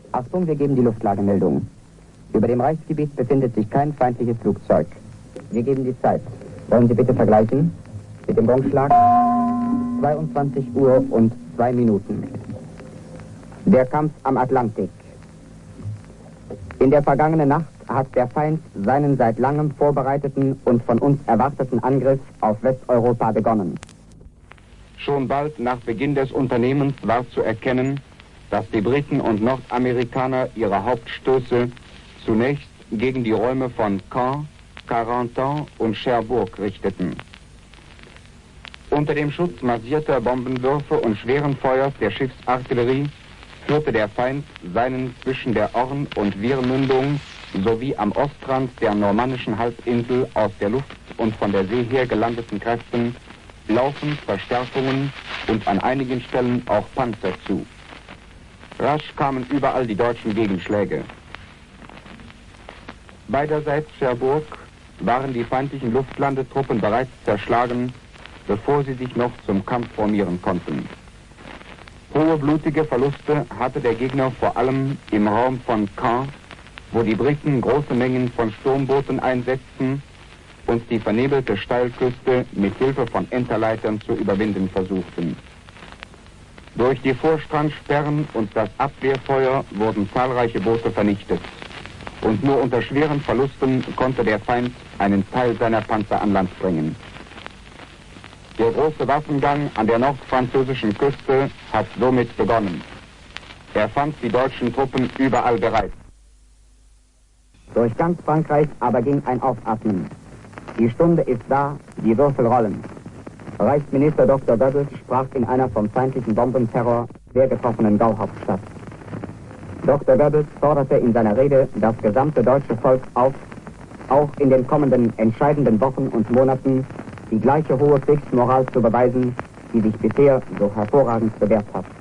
Achtung, wir geben die Luftlagemeldung. Über dem Reichsgebiet befindet sich kein feindliches Flugzeug. Wir geben die Zeit. Wollen Sie bitte vergleichen? Mit dem Gongschlag 22 Uhr und 2 Minuten. Der Kampf am Atlantik. In der vergangenen Nacht hat der Feind seinen seit langem vorbereiteten und von uns erwarteten Angriff auf Westeuropa begonnen. Schon bald nach Beginn des Unternehmens war zu erkennen, dass die Briten und Nordamerikaner ihre Hauptstöße zunächst gegen die Räume von Caen, Carentan und Cherbourg richteten. Unter dem Schutz massierter Bombenwürfe und schweren Feuers der Schiffsartillerie führte der Feind seinen zwischen der Orne und Wirmündung sowie am Ostrand der normannischen Halbinsel aus der Luft und von der See her gelandeten Kräften laufend Verstärkungen und an einigen Stellen auch Panzer zu. Rasch kamen überall die deutschen Gegenschläge. Beiderseits Cherbourg waren die feindlichen Luftlandetruppen bereits zerschlagen, bevor sie sich noch zum Kampf formieren konnten. Hohe blutige Verluste hatte der Gegner vor allem im Raum von Caen, wo die Briten große Mengen von Sturmbooten einsetzten und die vernebelte Steilküste mit Hilfe von Enterleitern zu überwinden versuchten. Durch die Vorstrandsperren und das Abwehrfeuer wurden zahlreiche Boote vernichtet. Und nur unter schweren Verlusten konnte der Feind einen Teil seiner Panzer an Land bringen. Der große Waffengang an der nordfranzösischen Küste hat somit begonnen. Er fand die deutschen Truppen überall bereit. Durch ganz Frankreich aber ging ein Aufatmen. Die Stunde ist da, die Würfel rollen. Reichsminister Dr. Goebbels sprach in einer vom feindlichen Bombenterror sehr getroffenen Gauhauptstadt. Dr. Goebbels forderte in seiner Rede das gesamte deutsche Volk auf, auch in den kommenden entscheidenden Wochen und Monaten die gleiche hohe Kriegsmoral zu beweisen, die sich bisher so hervorragend bewährt hat.